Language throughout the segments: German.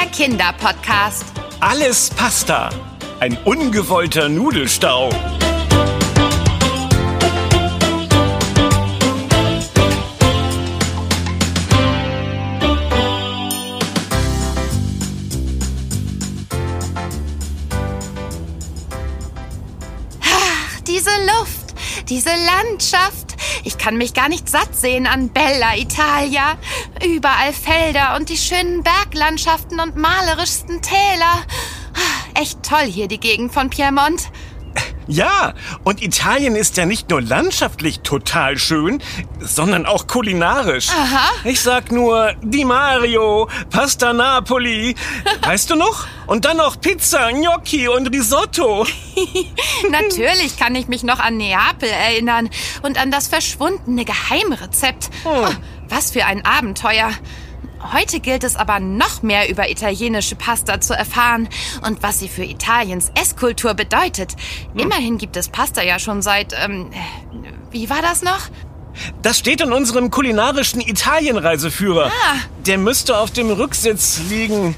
Kinderpodcast. Alles Pasta. Ein ungewollter Nudelstau. Diese Luft, diese Landschaft. Ich kann mich gar nicht satt sehen an Bella Italia. Überall Felder und die schönen Berglandschaften und malerischsten Täler. Echt toll hier die Gegend von Piemont. Ja, und Italien ist ja nicht nur landschaftlich total schön, sondern auch kulinarisch. Aha. Ich sag nur Di Mario, Pasta Napoli, weißt du noch? Und dann noch Pizza, Gnocchi und Risotto. Natürlich kann ich mich noch an Neapel erinnern und an das verschwundene Geheimrezept. Oh, was für ein Abenteuer. Heute gilt es aber noch mehr über italienische Pasta zu erfahren und was sie für Italiens Esskultur bedeutet. Immerhin gibt es Pasta ja schon seit, wie war das noch? Das steht in unserem kulinarischen Italienreiseführer. Ah. Der müsste auf dem Rücksitz liegen.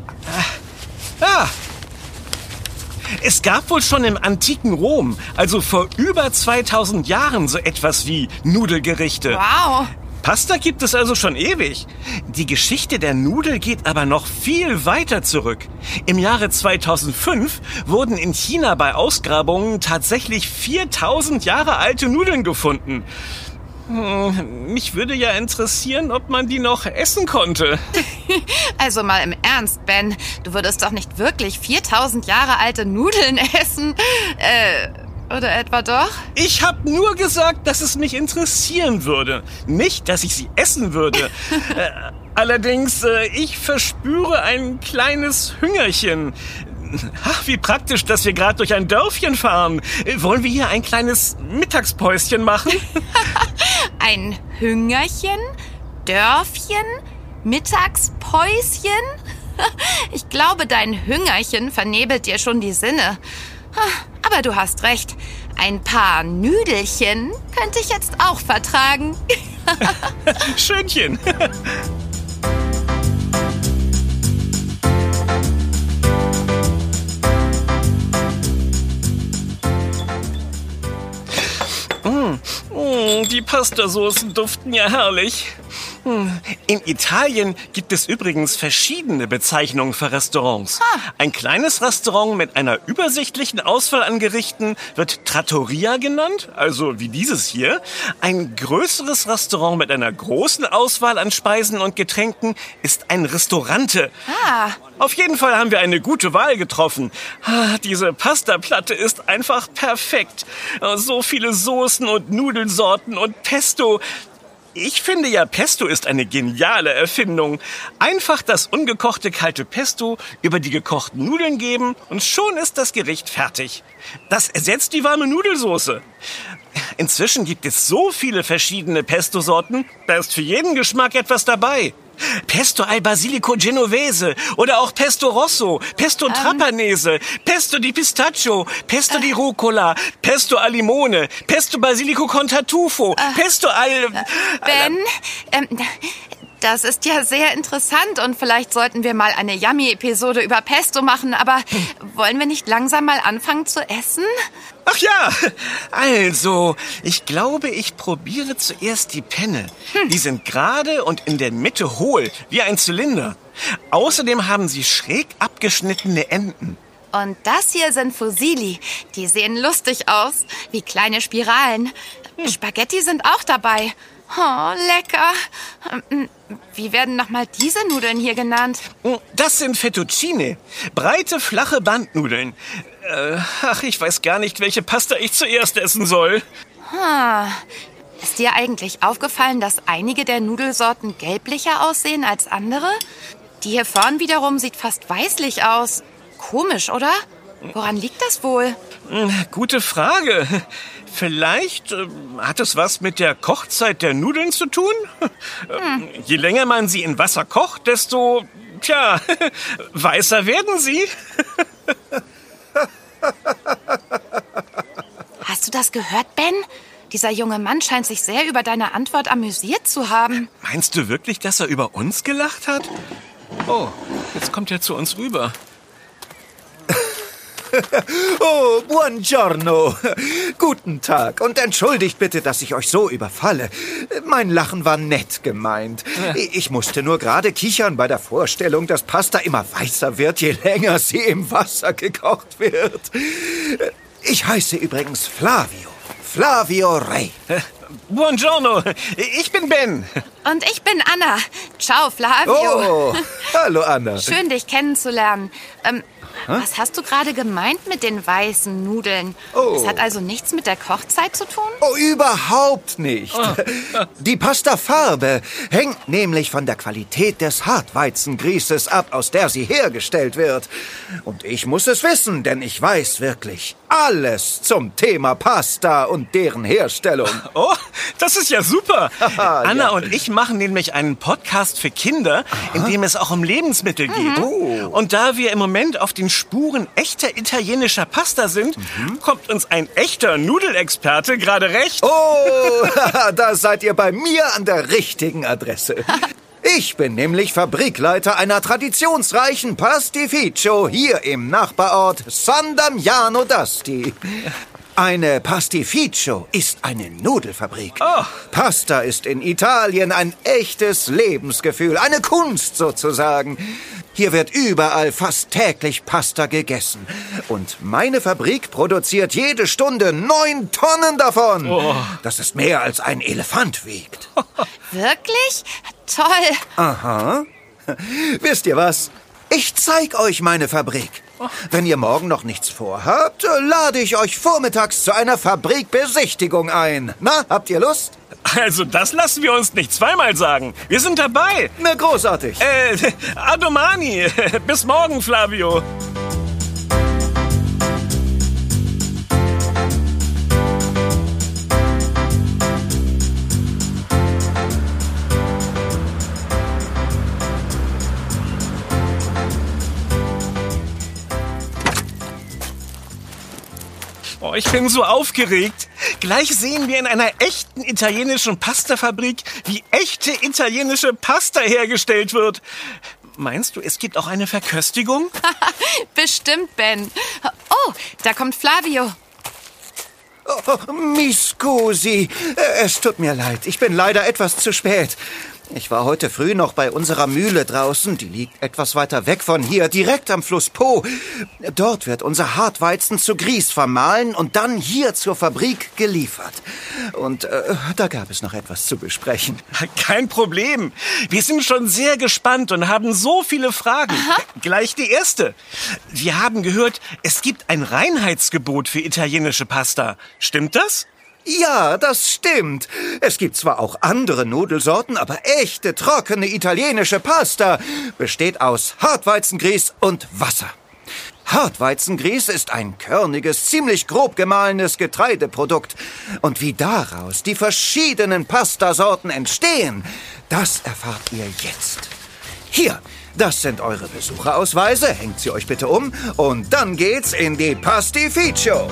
Es gab wohl schon im antiken Rom, also vor über 2000 Jahren, so etwas wie Nudelgerichte. Wow. Pasta gibt es also schon ewig. Die Geschichte der Nudel geht aber noch viel weiter zurück. Im Jahre 2005 wurden in China bei Ausgrabungen tatsächlich 4000 Jahre alte Nudeln gefunden. Mich würde ja interessieren, ob man die noch essen konnte. Also mal im Ernst, Ben, du würdest doch nicht wirklich 4000 Jahre alte Nudeln essen? Oder etwa doch? Ich habe nur gesagt, dass es mich interessieren würde. Nicht, dass ich sie essen würde. Allerdings, ich verspüre ein kleines Hüngerchen. Ach, wie praktisch, dass wir gerade durch ein Dörfchen fahren. Wollen wir hier ein kleines Mittagspäuschen machen? Ein Hüngerchen? Dörfchen? Mittagspäuschen? Ich glaube, dein Hüngerchen vernebelt dir schon die Sinne. Aber du hast recht. Ein paar Nüdelchen könnte ich jetzt auch vertragen. Schönchen. Die Pastasoßen duften ja herrlich. In Italien gibt es übrigens verschiedene Bezeichnungen für Restaurants. Ein kleines Restaurant mit einer übersichtlichen Auswahl an Gerichten wird Trattoria genannt, also wie dieses hier. Ein größeres Restaurant mit einer großen Auswahl an Speisen und Getränken ist ein Restaurante. Auf jeden Fall haben wir eine gute Wahl getroffen. Diese Pastaplatte ist einfach perfekt. So viele Soßen und Nudelsorten und Pesto. Ich finde ja, Pesto ist eine geniale Erfindung. Einfach das ungekochte kalte Pesto über die gekochten Nudeln geben und schon ist das Gericht fertig. Das ersetzt die warme Nudelsoße. Inzwischen gibt es so viele verschiedene Pesto-Sorten, da ist für jeden Geschmack etwas dabei. Pesto al Basilico Genovese oder auch Pesto Rosso, Pesto Trapanese, Pesto di Pistachio, Pesto di Rucola, Pesto al Limone, Pesto Basilico con Tartufo, Pesto al... Ben, das ist ja sehr interessant und vielleicht sollten wir mal eine Yummy-Episode über Pesto machen, aber wollen wir nicht langsam mal anfangen zu essen? Ach ja, also, ich glaube, ich probiere zuerst die Penne. Die sind gerade und in der Mitte hohl, wie ein Zylinder. Außerdem haben sie schräg abgeschnittene Enden. Und das hier sind Fusilli. Die sehen lustig aus, wie kleine Spiralen. Spaghetti sind auch dabei. Oh, lecker. Wie werden nochmal diese Nudeln hier genannt? Das sind Fettuccine. Breite, flache Bandnudeln. Ich weiß gar nicht, welche Pasta ich zuerst essen soll. Ist dir eigentlich aufgefallen, dass einige der Nudelsorten gelblicher aussehen als andere? Die hier vorn wiederum sieht fast weißlich aus. Komisch, oder? Woran liegt das wohl? Gute Frage. Vielleicht hat es was mit der Kochzeit der Nudeln zu tun? Je länger man sie in Wasser kocht, desto, weißer werden sie. Hast du das gehört, Ben? Dieser junge Mann scheint sich sehr über deine Antwort amüsiert zu haben. Meinst du wirklich, dass er über uns gelacht hat? Oh, jetzt kommt er zu uns rüber. Oh, buongiorno. Guten Tag und entschuldigt bitte, dass ich euch so überfalle. Mein Lachen war nett gemeint. Ich musste nur gerade kichern bei der Vorstellung, dass Pasta immer weißer wird, je länger sie im Wasser gekocht wird. Ich heiße übrigens Flavio. Flavio Rey. Buongiorno, ich bin Ben. Und ich bin Anna. Ciao, Flavio. Oh, hallo Anna. Schön, dich kennenzulernen. Was hast du gerade gemeint mit den weißen Nudeln? Oh. Das hat also nichts mit der Kochzeit zu tun? Oh, überhaupt nicht. Die Pastafarbe hängt nämlich von der Qualität des Hartweizengrießes ab, aus der sie hergestellt wird. Und ich muss es wissen, denn ich weiß wirklich alles zum Thema Pasta und deren Herstellung. Oh, das ist ja super. Anna ja. und ich machen nämlich einen Podcast für Kinder, in dem es auch um Lebensmittel geht. Oh. Und da wir im Moment auf den Spuren echter italienischer Pasta sind, kommt uns ein echter Nudelexperte gerade recht. Oh, da seid ihr bei mir an der richtigen Adresse. Ich bin nämlich Fabrikleiter einer traditionsreichen Pastificio hier im Nachbarort San Damiano d'Asti. Eine Pastificio ist eine Nudelfabrik. Oh. Pasta ist in Italien ein echtes Lebensgefühl, eine Kunst sozusagen. Hier wird überall fast täglich Pasta gegessen. Und meine Fabrik produziert jede Stunde 9 Tonnen davon. Oh. Das ist mehr als ein Elefant wiegt. Wirklich? Toll. Aha. Wisst ihr was? Ich zeig euch meine Fabrik. Wenn ihr morgen noch nichts vorhabt, lade ich euch vormittags zu einer Fabrikbesichtigung ein. Na, habt ihr Lust? Also das lassen wir uns nicht zweimal sagen. Wir sind dabei. Na, großartig. A domani. Bis morgen, Flavio. Oh, ich bin so aufgeregt. Gleich sehen wir in einer echten italienischen Pastafabrik, wie echte italienische Pasta hergestellt wird. Meinst du, es gibt auch eine Verköstigung? Bestimmt, Ben. Oh, da kommt Flavio. Oh, mi scusi. Es tut mir leid. Ich bin leider etwas zu spät. Ich war heute früh noch bei unserer Mühle draußen. Die liegt etwas weiter weg von hier, direkt am Fluss Po. Dort wird unser Hartweizen zu Grieß vermahlen und dann hier zur Fabrik geliefert. Und da gab es noch etwas zu besprechen. Kein Problem. Wir sind schon sehr gespannt und haben so viele Fragen. Aha. Gleich die erste. Wir haben gehört, es gibt ein Reinheitsgebot für italienische Pasta. Stimmt das? Ja, das stimmt. Es gibt zwar auch andere Nudelsorten, aber echte, trockene italienische Pasta besteht aus Hartweizengrieß und Wasser. Hartweizengrieß ist ein körniges, ziemlich grob gemahlenes Getreideprodukt. Und wie daraus die verschiedenen Pastasorten entstehen, das erfahrt ihr jetzt. Hier, das sind eure Besucherausweise. Hängt sie euch bitte um. Und dann geht's in die Pastificio.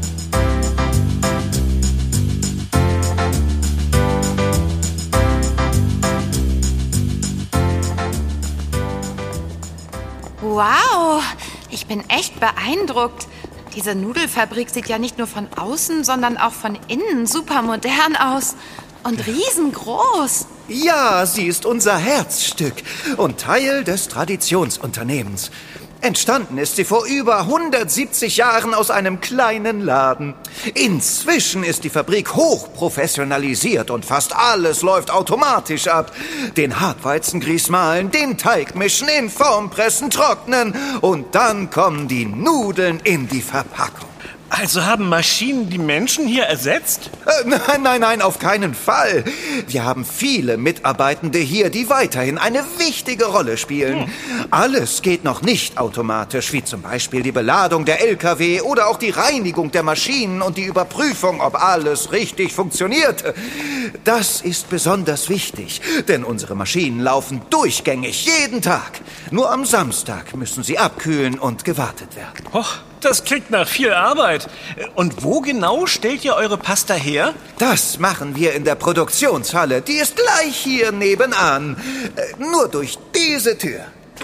Wow, ich bin echt beeindruckt. Diese Nudelfabrik sieht ja nicht nur von außen, sondern auch von innen super modern aus und riesengroß. Ja, sie ist unser Herzstück und Teil des Traditionsunternehmens. Entstanden ist sie vor über 170 Jahren aus einem kleinen Laden. Inzwischen ist die Fabrik hochprofessionalisiert und fast alles läuft automatisch ab. Den Hartweizengrieß mahlen, den Teig mischen, in Form pressen, trocknen und dann kommen die Nudeln in die Verpackung. Also haben Maschinen die Menschen hier ersetzt? Nein, auf keinen Fall. Wir haben viele Mitarbeitende hier, die weiterhin eine wichtige Rolle spielen. Alles geht noch nicht automatisch, wie zum Beispiel die Beladung der LKW oder auch die Reinigung der Maschinen und die Überprüfung, ob alles richtig funktioniert. Das ist besonders wichtig, denn unsere Maschinen laufen durchgängig jeden Tag. Nur am Samstag müssen sie abkühlen und gewartet werden. Och, das klingt nach viel Arbeit. Und wo genau stellt ihr eure Pasta her? Das machen wir in der Produktionshalle. Die ist gleich hier nebenan. Nur durch diese Tür.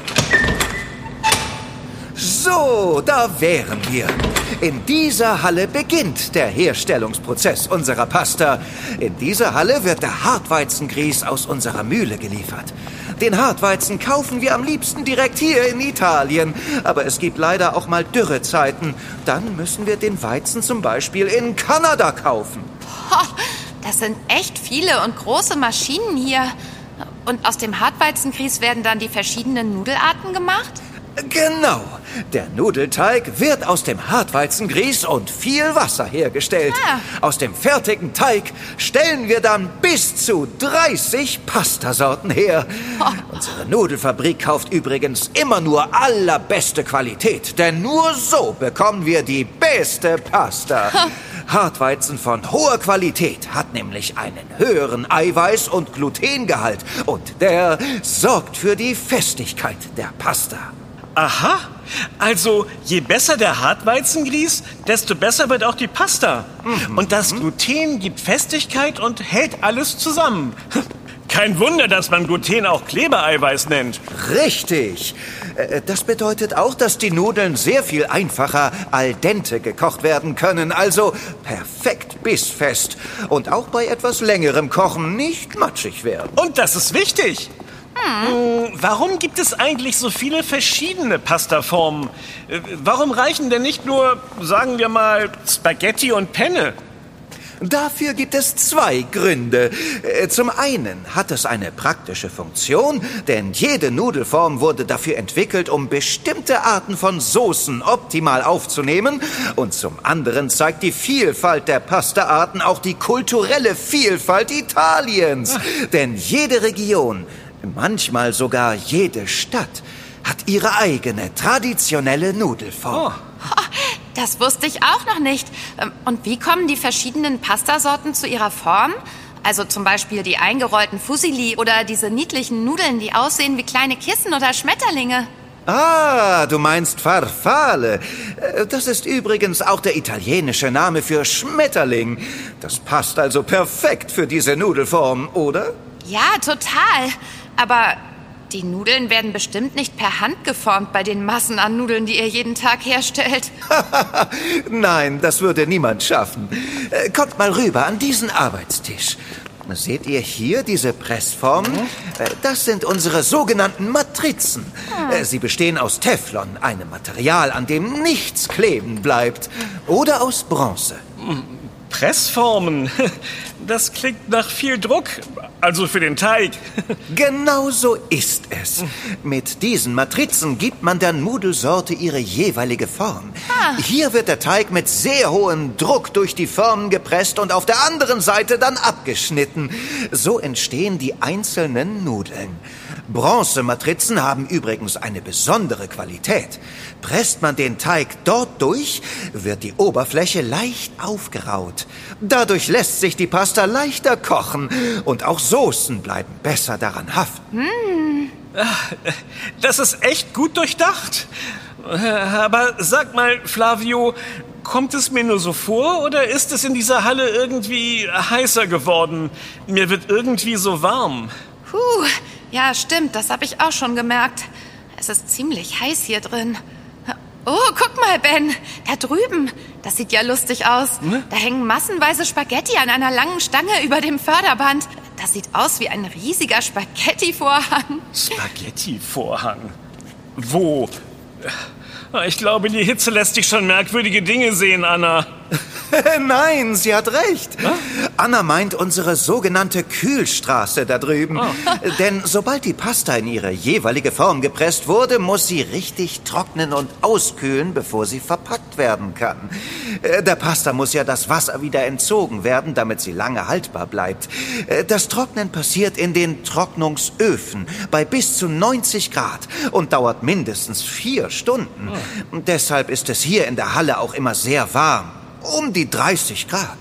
So, da wären wir. In dieser Halle beginnt der Herstellungsprozess unserer Pasta. In dieser Halle wird der Hartweizengrieß aus unserer Mühle geliefert. Den Hartweizen kaufen wir am liebsten direkt hier in Italien. Aber es gibt leider auch mal Dürrezeiten. Dann müssen wir den Weizen zum Beispiel in Kanada kaufen. Das sind echt viele und große Maschinen hier. Und aus dem Hartweizengrieß werden dann die verschiedenen Nudelarten gemacht? Genau. Der Nudelteig wird aus dem Hartweizengrieß und viel Wasser hergestellt. Aus dem fertigen Teig stellen wir dann bis zu 30 Pastasorten her. Unsere Nudelfabrik kauft übrigens immer nur allerbeste Qualität, denn nur so bekommen wir die beste Pasta. Hartweizen von hoher Qualität hat nämlich einen höheren Eiweiß- und Glutengehalt und der sorgt für die Festigkeit der Pasta. Aha, also je besser der Hartweizengrieß, desto besser wird auch die Pasta. Und das Gluten gibt Festigkeit und hält alles zusammen. Kein Wunder, dass man Gluten auch Klebeeiweiß nennt. Richtig. Das bedeutet auch, dass die Nudeln sehr viel einfacher al dente gekocht werden können. Also perfekt bissfest. Und auch bei etwas längerem Kochen nicht matschig werden. Und das ist wichtig. Warum gibt es eigentlich so viele verschiedene Pastaformen? Warum reichen denn nicht nur, sagen wir mal, Spaghetti und Penne? Dafür gibt es 2 Gründe. Zum einen hat es eine praktische Funktion, denn jede Nudelform wurde dafür entwickelt, um bestimmte Arten von Soßen optimal aufzunehmen. Und zum anderen zeigt die Vielfalt der Pastaarten auch die kulturelle Vielfalt Italiens. Denn jede Region, manchmal sogar jede Stadt, hat ihre eigene traditionelle Nudelform. Das wusste ich auch noch nicht. Und wie kommen die verschiedenen Pastasorten zu ihrer Form? Also zum Beispiel die eingerollten Fusilli oder diese niedlichen Nudeln, die aussehen wie kleine Kissen oder Schmetterlinge. Ah, du meinst Farfalle. Das ist übrigens auch der italienische Name für Schmetterling. Das passt also perfekt für diese Nudelform, oder? Ja, total. Aber die Nudeln werden bestimmt nicht per Hand geformt bei den Massen an Nudeln, die ihr jeden Tag herstellt. Nein, das würde niemand schaffen. Kommt mal rüber an diesen Arbeitstisch. Seht ihr hier diese Pressformen? Das sind unsere sogenannten Matrizen. Sie bestehen aus Teflon, einem Material, an dem nichts kleben bleibt. Oder aus Bronze. Pressformen? Das klingt nach viel Druck, also für den Teig. Genau so ist es. Mit diesen Matrizen gibt man der Nudelsorte ihre jeweilige Form. Hier wird der Teig mit sehr hohem Druck durch die Formen gepresst und auf der anderen Seite dann abgeschnitten. So entstehen die einzelnen Nudeln. Bronzematrizen haben übrigens eine besondere Qualität. Presst man den Teig dort durch, wird die Oberfläche leicht aufgeraut. Dadurch lässt sich die Pasta leichter kochen und auch Soßen bleiben besser daran haften. Das ist echt gut durchdacht. Aber sag mal, Flavio, kommt es mir nur so vor oder ist es in dieser Halle irgendwie heißer geworden? Mir wird irgendwie so warm. Ja, stimmt, das habe ich auch schon gemerkt. Es ist ziemlich heiß hier drin. Oh, guck mal, Ben, da drüben. Das sieht ja lustig aus. Da hängen massenweise Spaghetti an einer langen Stange über dem Förderband. Das sieht aus wie ein riesiger Spaghetti-Vorhang. Spaghetti-Vorhang? Wo? Ich glaube, die Hitze lässt dich schon merkwürdige Dinge sehen, Anna. Nein, sie hat recht. Anna meint unsere sogenannte Kühlstraße da drüben. Denn sobald die Pasta in ihre jeweilige Form gepresst wurde, muss sie richtig trocknen und auskühlen, bevor sie verpackt werden kann. Der Pasta muss ja das Wasser wieder entzogen werden, damit sie lange haltbar bleibt. Das Trocknen passiert in den Trocknungsöfen bei bis zu 90 Grad und dauert mindestens 4 Stunden. Deshalb ist es hier in der Halle auch immer sehr warm. Um die 30 Grad.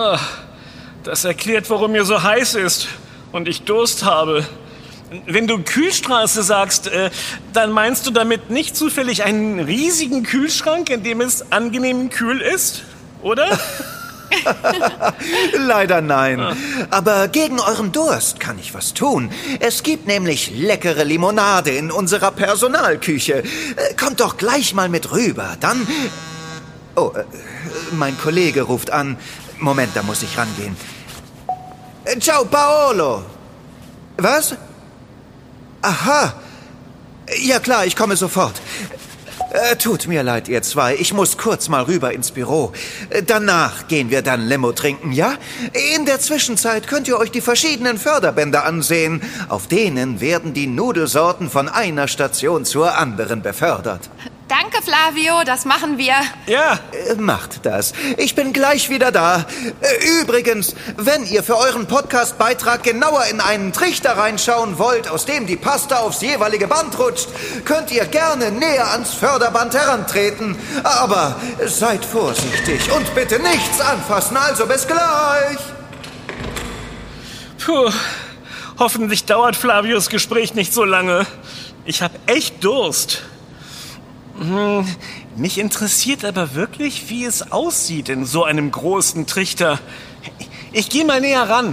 Das erklärt, warum mir so heiß ist und ich Durst habe. Wenn du Kühlstraße sagst, dann meinst du damit nicht zufällig einen riesigen Kühlschrank, in dem es angenehm kühl ist, oder? Leider nein. Aber gegen euren Durst kann ich was tun. Es gibt nämlich leckere Limonade in unserer Personalküche. Kommt doch gleich mal mit rüber. Dann... Oh, mein Kollege ruft an. Moment, da muss ich rangehen. Ciao, Paolo. Was? Aha. Ja klar, ich komme sofort. Tut mir leid, ihr zwei. Ich muss kurz mal rüber ins Büro. Danach gehen wir dann Limo trinken, ja? In der Zwischenzeit könnt ihr euch die verschiedenen Förderbänder ansehen. Auf denen werden die Nudelsorten von einer Station zur anderen befördert. Danke, Flavio, das machen wir. Ja. Macht das. Ich bin gleich wieder da. Übrigens, wenn ihr für euren Podcast-Beitrag genauer in einen Trichter reinschauen wollt, aus dem die Pasta aufs jeweilige Band rutscht, könnt ihr gerne näher ans Förderband herantreten. Aber seid vorsichtig und bitte nichts anfassen, also bis gleich. Puh. Hoffentlich dauert Flavios Gespräch nicht so lange. Ich habe echt Durst. Mich interessiert aber wirklich, wie es aussieht in so einem großen Trichter. Ich gehe mal näher ran.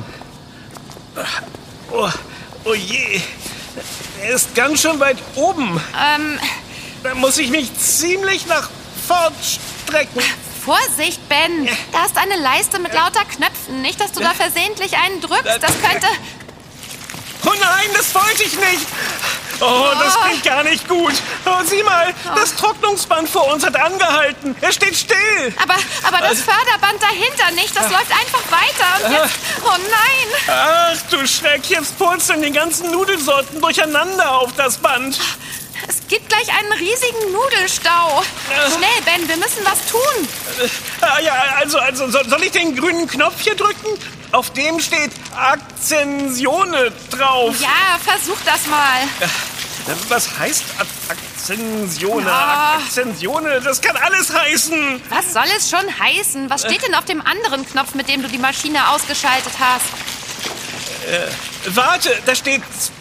Oh je, er ist ganz schön weit oben. Da muss ich mich ziemlich nach vorn strecken. Vorsicht, Ben. Da ist eine Leiste mit lauter Knöpfen. Nicht, dass du da versehentlich einen drückst. Das könnte... Oh nein, das wollte ich nicht. Oh, das klingt gar nicht gut. Oh, sieh mal, das Trocknungsband vor uns hat angehalten. Er steht still. Aber das Förderband dahinter nicht. Das läuft einfach weiter. Und jetzt... Oh nein. Ach du Schreck, jetzt purzeln die ganzen Nudelsorten durcheinander auf das Band. Es gibt gleich einen riesigen Nudelstau. Schnell, Ben, wir müssen was tun. Ja, also soll ich den grünen Knopf hier drücken? Auf dem steht Akzensione drauf. Ja, versuch das mal. Was heißt Akzensione? Ja. Akzensione, das kann alles heißen. Was soll es schon heißen? Was steht denn auf dem anderen Knopf, mit dem du die Maschine ausgeschaltet hast? Warte, da steht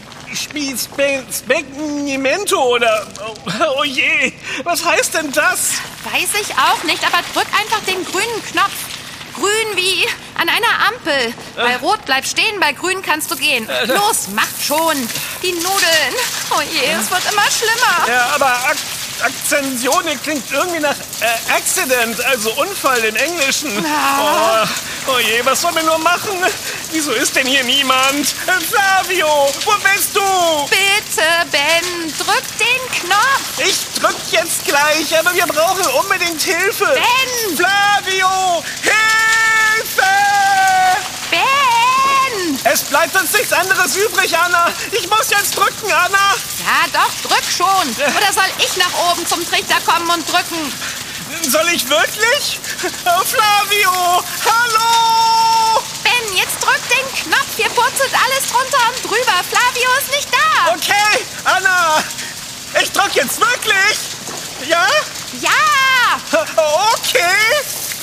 Spegnimento oder... Oh je, was heißt denn das? Weiß ich auch nicht, aber drück einfach den grünen Knopf. Grün wie an einer Ampel. Bei Rot bleib stehen, bei Grün kannst du gehen. Los, macht schon. Die Nudeln. Oh je, es wird immer schlimmer. Ja, aber Akzensione klingt irgendwie nach Accident, also Unfall im Englischen. Oh je, was sollen wir nur machen? Wieso ist denn hier niemand? Flavio, wo bist du? Bitte, Ben, drück den Knopf. Ich drück jetzt gleich, aber wir brauchen unbedingt Hilfe. Ben! Flavio, Hilfe! Ben! Es bleibt uns nichts anderes übrig, Anna. Ich muss jetzt drücken, Anna. Ja, doch, drück schon. Oder soll ich nach oben zum Trichter kommen und drücken? Soll ich wirklich? Oh, Flavio, hallo! Ben, jetzt drück den Knopf. Hier purzelt alles drunter und drüber. Flavio ist nicht da. Okay, Anna, ich drück jetzt wirklich. Ja? Ja! Okay.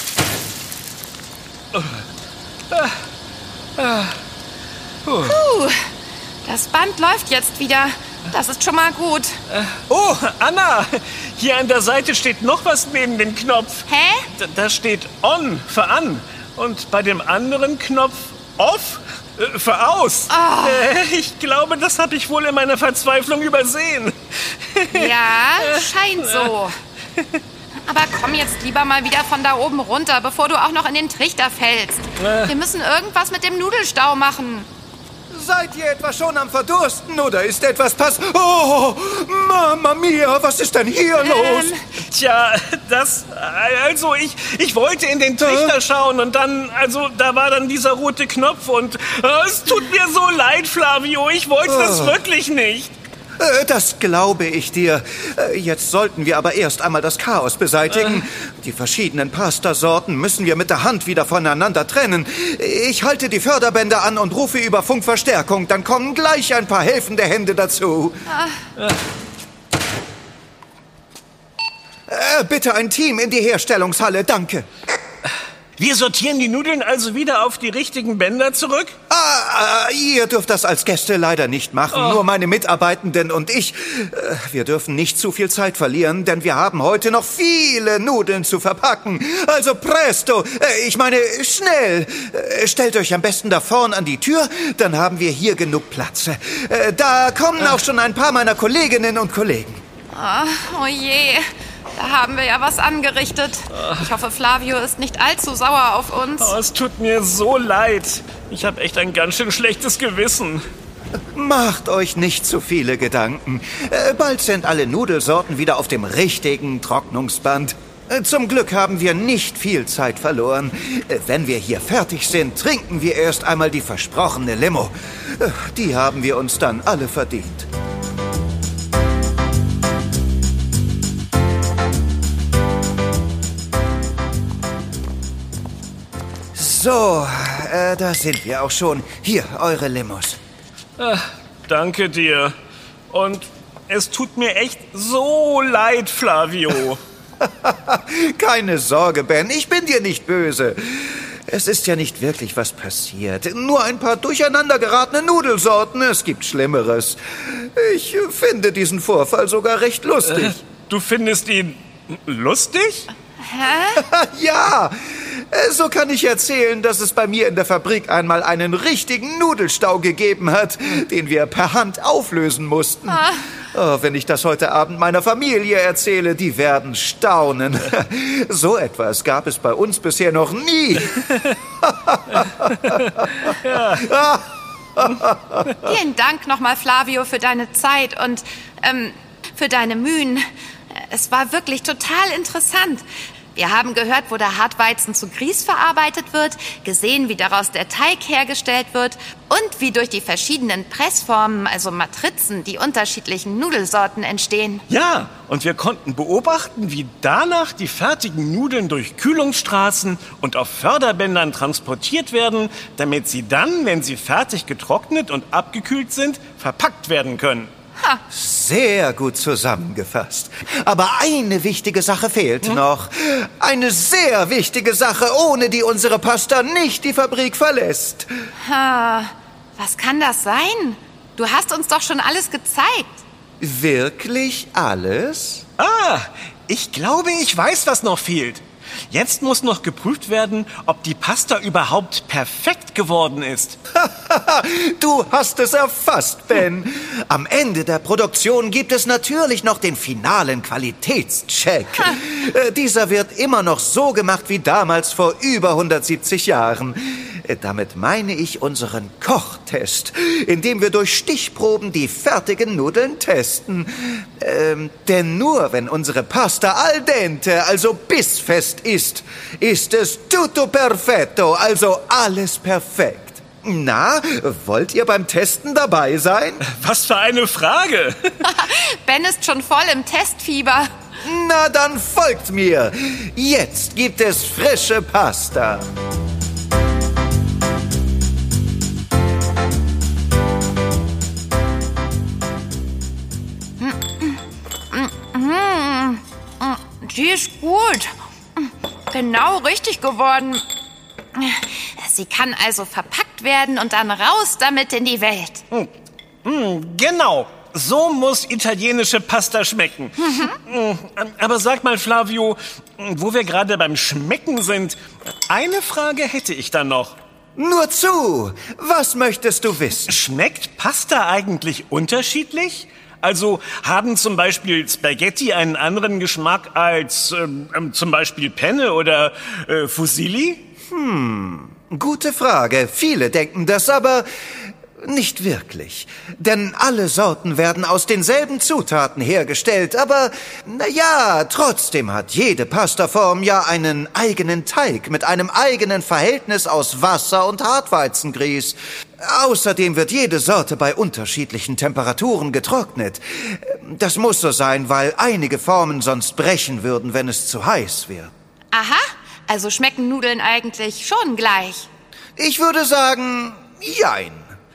Puh, das Band läuft jetzt wieder. Das ist schon mal gut. Oh, Anna, hier an der Seite steht noch was neben dem Knopf. Hä? Da steht On für an und bei dem anderen Knopf Off für aus. Ich glaube, das habe ich wohl in meiner Verzweiflung übersehen. Ja, scheint so. Aber komm jetzt lieber mal wieder von da oben runter, bevor du auch noch in den Trichter fällst. Wir müssen irgendwas mit dem Nudelstau machen. Seid ihr etwa schon am Verdursten oder ist etwas Oh, Mama Mia, was ist denn hier los? Tja, also ich wollte in den Trichter schauen und dann, da war dann dieser rote Knopf und es tut mir so leid, Flavio, ich wollte das wirklich nicht. Das glaube ich dir. Jetzt sollten wir aber erst einmal das Chaos beseitigen. Die verschiedenen Pastasorten müssen wir mit der Hand wieder voneinander trennen. Ich halte die Förderbänder an und rufe über Funk Verstärkung. Dann kommen gleich ein paar helfende Hände dazu. Bitte ein Team in die Herstellungshalle, danke. Wir sortieren die Nudeln also wieder auf die richtigen Bänder zurück? Ihr dürft das als Gäste leider nicht machen. Nur meine Mitarbeitenden und ich. Wir dürfen nicht zu viel Zeit verlieren, denn wir haben heute noch viele Nudeln zu verpacken. Also presto, ich meine schnell. Stellt euch am besten da vorn an die Tür, dann haben wir hier genug Platz. Da kommen auch schon ein paar meiner Kolleginnen und Kollegen. Oh je, da haben wir ja was angerichtet. Ich hoffe, Flavio ist nicht allzu sauer auf uns. Es tut mir so leid. Ich habe echt ein ganz schön schlechtes Gewissen. Macht euch nicht zu viele Gedanken. Bald sind alle Nudelsorten wieder auf dem richtigen Trocknungsband. Zum Glück haben wir nicht viel Zeit verloren. Wenn wir hier fertig sind, trinken wir erst einmal die versprochene Limo. Die haben wir uns dann alle verdient. So, da sind wir auch schon. Hier, eure Limos. Danke dir. Und es tut mir echt so leid, Flavio. Keine Sorge, Ben, ich bin dir nicht böse. Es ist ja nicht wirklich was passiert. Nur ein paar durcheinander geratene Nudelsorten. Es gibt Schlimmeres. Ich finde diesen Vorfall sogar recht lustig. Du findest ihn lustig? Ja, so kann ich erzählen, dass es bei mir in der Fabrik einmal einen richtigen Nudelstau gegeben hat, den wir per Hand auflösen mussten. Oh, wenn ich das heute Abend meiner Familie erzähle, die werden staunen. So etwas gab es bei uns bisher noch nie. Vielen Dank nochmal, Flavio, für deine Zeit und für deine Mühen. Es war wirklich total interessant. Wir haben gehört, wo der Hartweizen zu Grieß verarbeitet wird, gesehen, wie daraus der Teig hergestellt wird und wie durch die verschiedenen Pressformen, also Matrizen, die unterschiedlichen Nudelsorten entstehen. Ja, und wir konnten beobachten, wie danach die fertigen Nudeln durch Kühlungsstraßen und auf Förderbändern transportiert werden, damit sie dann, wenn sie fertig getrocknet und abgekühlt sind, verpackt werden können. Sehr gut zusammengefasst. Aber eine wichtige Sache fehlt noch. Eine sehr wichtige Sache, ohne die unsere Pasta nicht die Fabrik verlässt. Was kann das sein? Du hast uns doch schon alles gezeigt. Wirklich alles? Ich glaube, ich weiß, was noch fehlt. Jetzt muss noch geprüft werden, ob die Pasta überhaupt perfekt geworden ist. Du hast es erfasst, Ben. Am Ende der Produktion gibt es natürlich noch den finalen Qualitätscheck. Dieser wird immer noch so gemacht wie damals vor über 170 Jahren. Damit meine ich unseren Kochtest, in dem wir durch Stichproben die fertigen Nudeln testen. Denn nur wenn unsere Pasta al dente, also bissfest ist, ist es tutto perfetto, also alles perfekt. Na, wollt ihr beim Testen dabei sein? Was für eine Frage! Ben ist schon voll im Testfieber. Na, dann folgt mir. Jetzt gibt es frische Pasta. Die ist gut. Genau richtig geworden. Sie kann also verpackt werden und dann raus damit in die Welt. Genau. So muss italienische Pasta schmecken. Aber sag mal, Flavio, wo wir gerade beim Schmecken sind, eine Frage hätte ich dann noch. Nur zu! Was möchtest du wissen? Schmeckt Pasta eigentlich unterschiedlich? Also haben zum Beispiel Spaghetti einen anderen Geschmack als zum Beispiel Penne oder Fusilli? Gute Frage. Viele denken das, aber nicht wirklich. Denn alle Sorten werden aus denselben Zutaten hergestellt. Aber, naja, trotzdem hat jede Pastaform ja einen eigenen Teig mit einem eigenen Verhältnis aus Wasser und Hartweizengrieß. Außerdem wird jede Sorte bei unterschiedlichen Temperaturen getrocknet. Das muss so sein, weil einige Formen sonst brechen würden, wenn es zu heiß wird. Aha, also schmecken Nudeln eigentlich schon gleich. Ich würde sagen, jein.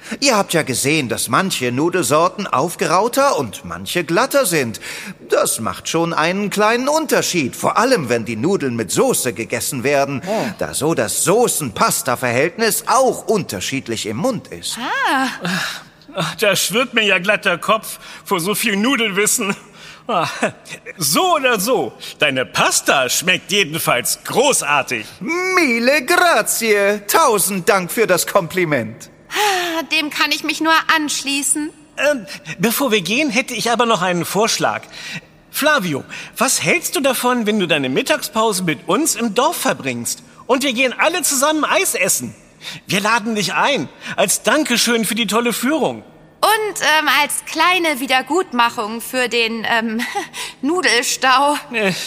Ihr habt ja gesehen, dass manche Nudelsorten aufgerauter und manche glatter sind. Das macht schon einen kleinen Unterschied, vor allem wenn die Nudeln mit Soße gegessen werden, da so das Soßen-Pasta-Verhältnis auch unterschiedlich im Mund ist. Da schwirrt mir ja glatt der Kopf vor so viel Nudelwissen. So oder so, deine Pasta schmeckt jedenfalls großartig. Mille grazie. 1000 Dank für das Kompliment. Dem kann ich mich nur anschließen. Bevor wir gehen, hätte ich aber noch einen Vorschlag. Flavio, was hältst du davon, wenn du deine Mittagspause mit uns im Dorf verbringst? Und wir gehen alle zusammen Eis essen. Wir laden dich ein, als Dankeschön für die tolle Führung. Und als kleine Wiedergutmachung für den Nudelstau.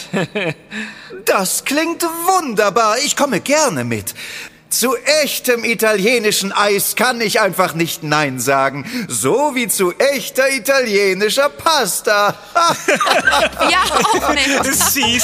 Das klingt wunderbar. Ich komme gerne mit. Zu echtem italienischen Eis kann ich einfach nicht Nein sagen. So wie zu echter italienischer Pasta. Ja, auch nicht. Si.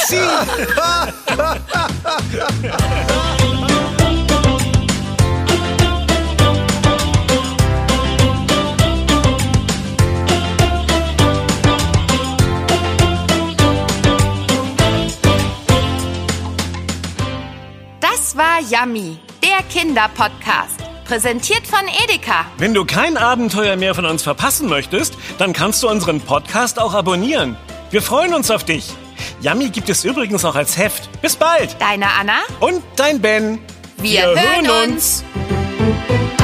Das war Yummy, der Kinderpodcast. Präsentiert von Edeka. Wenn du kein Abenteuer mehr von uns verpassen möchtest, dann kannst du unseren Podcast auch abonnieren. Wir freuen uns auf dich. Yummy gibt es übrigens auch als Heft. Bis bald. Deine Anna und dein Ben. Wir hören uns.